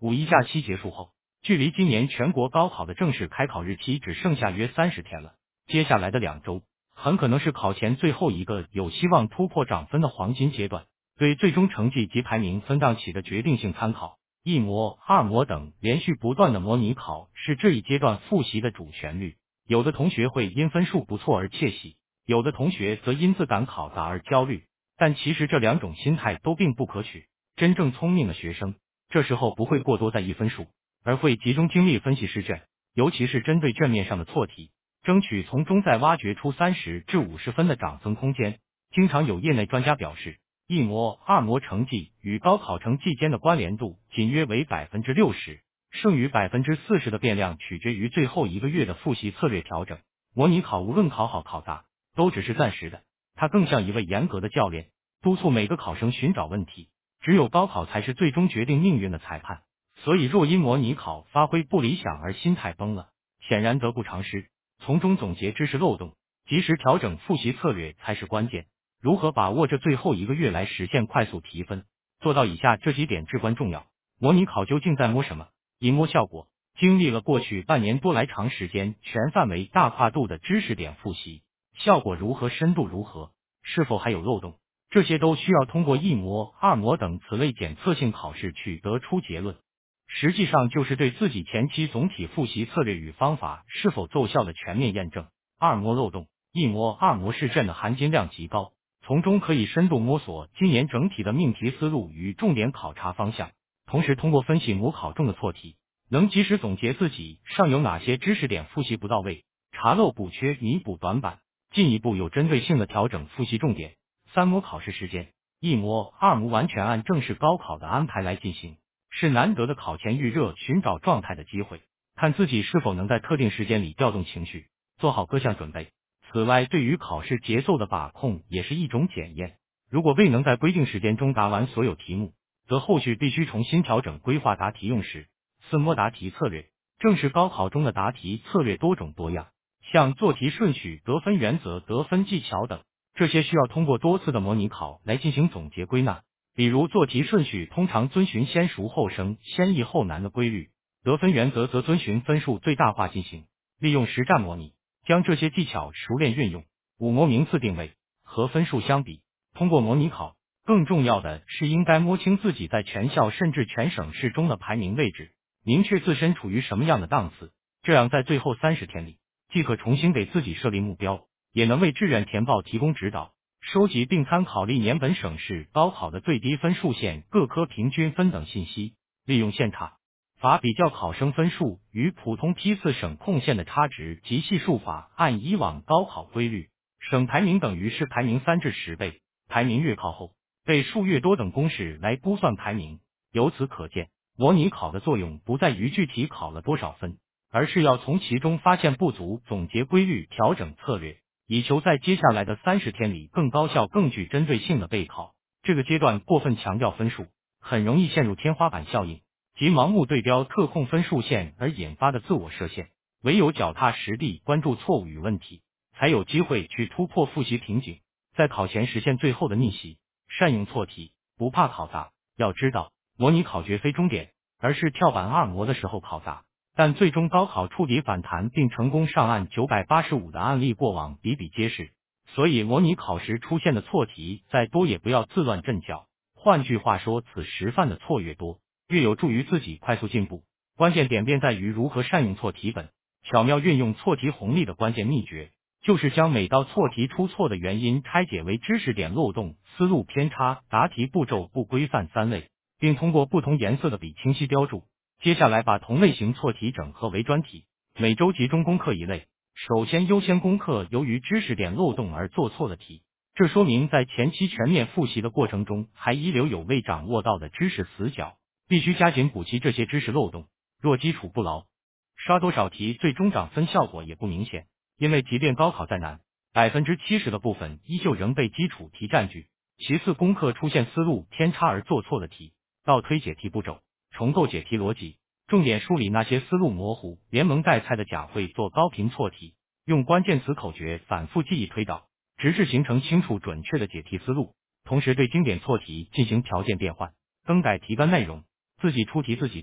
5·1假期结束后，距离今年全国高考的正式开考日期只剩下约30天了。接下来的2周，很可能是考前最后一个有希望突破涨分的黄金阶段，对最终成绩及排名分档起的决定性参考。1模、2模等连续不断的模拟考是这一阶段复习的主旋律。有的同学会因分数不错而窃喜，有的同学则因自赶考砸而焦虑，但其实这2种心态都并不可取。真正聪明的学生，这时候不会过多在意分数，而会集中精力分析试卷，尤其是针对卷面上的错题，争取从中再挖掘出30至50分的涨分空间。经常有业内专家表示，1模、2模成绩与高考成绩间的关联度仅约为 60%， 剩余 40% 的变量取决于最后1个月的复习策略调整。模拟考无论考好考砸，都只是暂时的，它更像一位严格的教练，督促每个考生寻找问题。只有高考才是最终决定命运的裁判，所以若因模拟考发挥不理想而心态崩了，显然得不偿失。从中总结知识漏洞，及时调整复习策略才是关键。如何把握这最后1个月来实现快速提分，做到以下这几点至关重要。模拟考究竟在摸什么？一摸效果。经历了过去半年多来长时间全范围大跨度的知识点复习，效果如何，深度如何，是否还有漏洞，这些都需要通过1模、2模等此类检测性考试去得出结论。实际上就是对自己前期总体复习策略与方法是否奏效的全面验证。2模漏洞。1模、2模试卷的含金量极高，从中可以深度摸索今年整体的命题思路与重点考察方向，同时通过分析模考中的错题，能及时总结自己尚有哪些知识点复习不到位，查漏补缺，弥补短板，进一步有针对性的调整复习重点。3模考试时间。1模、2模完全按正式高考的安排来进行，是难得的考前预热、寻找状态的机会，看自己是否能在特定时间里调动情绪，做好各项准备。此外，对于考试节奏的把控也是一种检验，如果未能在规定时间中答完所有题目，则后续必须重新调整规划答题用时。4模答题策略。正式高考中的答题策略多种多样，像做题顺序、得分原则、得分技巧等，这些需要通过多次的模拟考来进行总结归纳。比如做题顺序通常遵循先熟后生、先易后难的规律，得分原则则遵循分数最大化进行，利用实战模拟，将这些技巧熟练运用。5模名次定位。和分数相比，通过模拟考，更重要的是应该摸清自己在全校甚至全省市中的排名位置，明确自身处于什么样的档次，这样在最后30天里，既可重新给自己设立目标，也能为志愿填报提供指导。收集并参考历年本省市高考的最低分数线、各科平均分等信息，利用线差法比较考生分数与普通批次省控线的差值及系数法，按以往高考规律，省排名等于市排名3至10倍，排名越靠后，倍数越多等公式来估算排名。由此可见，模拟考的作用不在于具体考了多少分，而是要从其中发现不足，总结规律，调整策略，以求在接下来的30天里更高效、更具针对性的备考。这个阶段过分强调分数，很容易陷入天花板效应，即盲目对标特控分数线而引发的自我设限。唯有脚踏实地，关注错误与问题，才有机会去突破复习瓶颈，在考前实现最后的逆袭。善用错题，不怕考砸。要知道，模拟考绝非终点，而是跳板2模的时候考砸。但最终高考触底反弹并成功上岸985的案例过往比比皆是，所以模拟考时出现的错题再多也不要自乱阵脚。换句话说，此时犯的错越多，越有助于自己快速进步。关键点便在于如何善用错题本，巧妙运用错题红利的关键秘诀，就是将每道错题出错的原因拆解为知识点漏洞、思路偏差、答题步骤不规范3类，并通过不同颜色的笔清晰标注。接下来把同类型错题整合为专题，每周集中攻克一类。首先优先攻克由于知识点漏洞而做错的题，这说明在前期全面复习的过程中还遗留有未掌握到的知识死角，必须加紧补齐这些知识漏洞。若基础不牢，刷多少题最终涨分效果也不明显，因为即便高考再难，70%的部分依旧仍被基础题占据。其次，攻克出现思路偏差而做错的题，倒推解题步骤，重构解题逻辑，重点梳理那些思路模糊、连蒙带猜的假会做高频错题，用关键词口诀反复记忆推导，直至形成清楚准确的解题思路。同时对经典错题进行条件变换，更改题干内容，自己出题自己答，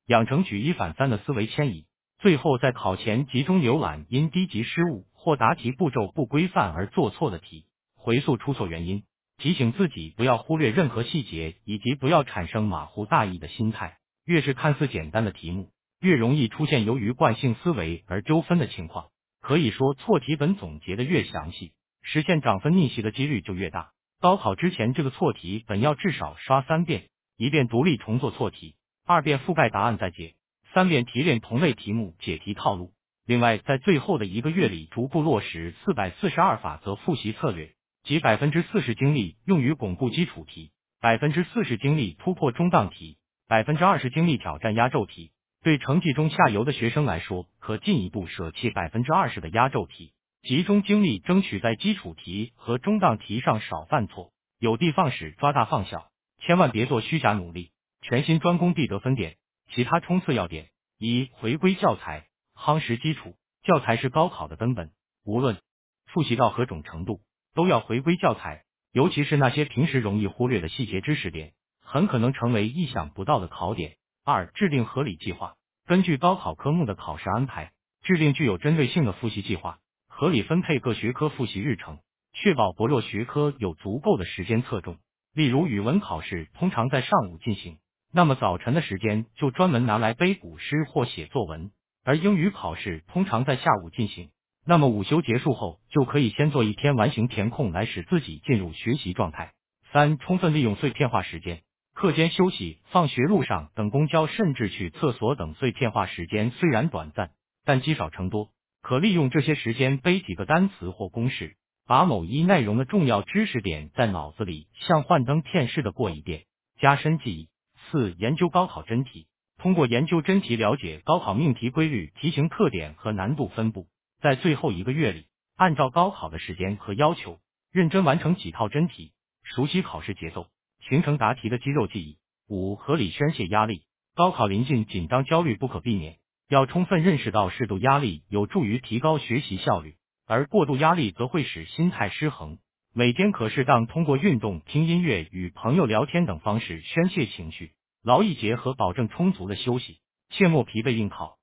养成举一反三的思维迁移，最后在考前集中浏览因低级失误或答题步骤不规范而做错的题，回溯出错原因，提醒自己不要忽略任何细节，以及不要产生马虎大意的心态。越是看似简单的题目，越容易出现由于惯性思维而纠纷的情况。可以说，错题本总结的越详细，实现涨分逆袭的几率就越大。高考之前这个错题本要至少刷3遍，一遍独立重做错题，2遍覆盖答案再解，3遍提炼同类题目解题套路。另外，在最后的1个月里，逐步落实442法则复习策略，即40%精力用于巩固基础题，40%精力突破中档题，20%精力挑战压轴题。对成绩中下游的学生来说，可进一步舍弃20%的压轴题，集中精力争取在基础题和中档题上少犯错，有的放矢，抓大放小，千万别做虚假努力，全心专攻必得分点。其他冲刺要点：一、回归教材，夯实基础。教材是高考的根本，无论复习到何种程度，都要回归教材，尤其是那些平时容易忽略的细节知识点，很可能成为意想不到的考点。二、制定合理计划，根据高考科目的考试安排，制定具有针对性的复习计划，合理分配各学科复习日程，确保薄弱学科有足够的时间侧重。例如语文考试通常在上午进行，那么早晨的时间就专门拿来背古诗或写作文，而英语考试通常在下午进行，那么午休结束后就可以先做一篇完形填空来使自己进入学习状态。三、充分利用碎片化时间，课间休息、放学路上等公交甚至去厕所等碎片化时间虽然短暂，但积少成多，可利用这些时间背几个单词或公式，把某一内容的重要知识点在脑子里像幻灯片似的过一遍，加深记忆。四、研究高考真题，通过研究真题了解高考命题规律、题型特点和难度分布，在最后1个月里，按照高考的时间和要求，认真完成几套真题，熟悉考试节奏，形成答题的肌肉记忆。五、合理宣泄压力，高考临近，紧张焦虑不可避免，要充分认识到适度压力有助于提高学习效率，而过度压力则会使心态失衡。每天可适当通过运动、听音乐、与朋友聊天等方式宣泄情绪，劳逸结合，保证充足的休息，切莫疲惫应考。